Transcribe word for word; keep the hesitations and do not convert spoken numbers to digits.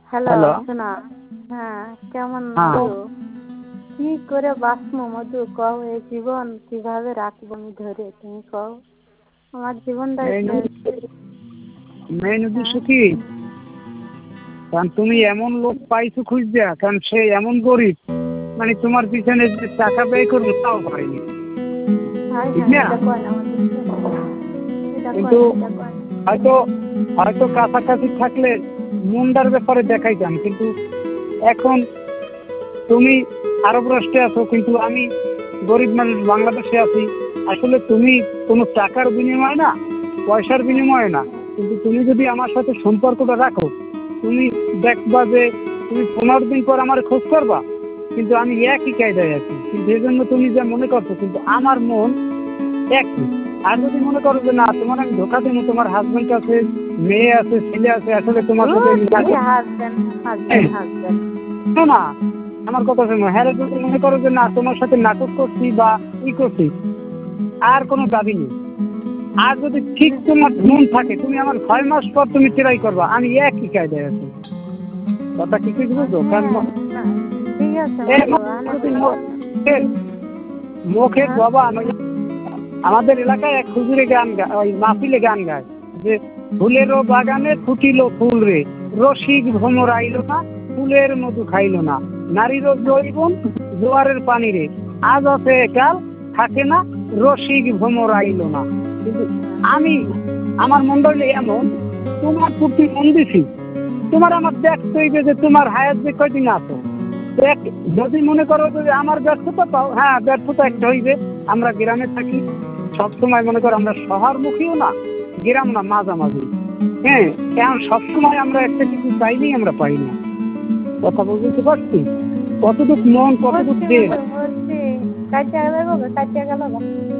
Hello hello. শোনা, হ্যাঁ কেমন হ্যাঁ। মধু? কি করে বাঁচবো মধু কও, এই জীবন কিভাবে রাখবো আমি ধরে, তুমি কও। আমার জীবনটাই এই শেষ। মেইন হ্যাঁ। উদ্দেশ্য কি, কারণ তুমি এমন লোক পাইছো খুঁজতে, কারণ সে এমন গরিব, মানে তোমার পিছনে যে টাকা ব্যয় করবো তাও পারেনি। হাই ঠিক হাই, না? এটা কয় না মধু, এটা কয় কিন্তু না, এটা কয় না। হয়তো হয়তো কাছাকাছি থাকলে মুন্ডার ব্যাপারে দেখাইতাম, কিন্তু এখন তুমি আরব রাষ্ট্রে আছো, কিন্তু আমি গরিব মানুষ বাংলাদেশে আছি। আসলে তুমি কোনো টাকার বিনিময় না, পয়সার বিনিময়ে না, কিন্তু তুমি যদি আমার সাথে সম্পর্কটা রাখো, তুমি দেখবা যে তুমি পনেরো দিন পর আমার খোঁজ করবা, কিন্তু আমি একই কায়দায় আছি। কিন্তু এই জন্য তুমি যা মনে করছো, কিন্তু আমার মন একই। আর যদি মনে করো যে না, তোমার আমি ধোকা দেবো, তোমার হাজবেন্ড আছে, মেয়ে আছে, ছেলে আছে, আসলে তোমার সাথে আমি ধুর, কি নাটক- হাসবেন হাসবেন হাসবেন। শোনো না, আমার কথা শোনো। হ্যাঁ, যদি মনে করো যে না, তোমার সাথে নাটক করছি বা ই করছি, আর কোনো দাবি নেই। আর যদি ঠিক তোমার মন থাকে, তুমি আমার ছয় মাস পর তুমি ট্রাই করবা, আমি একই কায়দায় আছি। কথা কি কিছু বুঝো? কারণ হ্যাঁ, না, ঠিক আছে এই মধু, আনে যদি বুঝলাম। মুখের মুখের হ্যাঁ? জবান, ওই আমাদের এলাকায় এক হুজুরে গান গায়, ওই মাহফিলে গান গায় যে ফুলেরও বাগানে ফুটিল ফুল রে, রসিক ভ্রমর আইল না, ফুলের মধু খাইল না, নারীরও জৈবন জোয়ারের পানি রে, আজ আছে কাল থাকে না, রসিক ভ্রমর আইল না। কিন্তু আমি, আমার মন্ডলে এমন, তোমার প্রতি মন দিছি, তোমার আমার দেখতে হইবে যে তোমার হায়াত যে কয়দিন আছো। দেখ, যদি মনে করো যে আমার ব্যর্থতা পাও, হ্যাঁ ব্যর্থতা একটা হইবে। আমরা গ্রামে থাকি, সবসময় মনে করো আমরা শহরমুখীও না, গ্রাম না, মাঝামাঝি। হ্যাঁ, কারণ সবসময় আমরা একটা কিছু চাইলেই আমরা পাই না। কথা বলতে পারছি? কতটুক মন, কতটুক বলছি দেহ। মধু, বলছি কাটিয়া গেল গো, কাটিয়া গেল গো।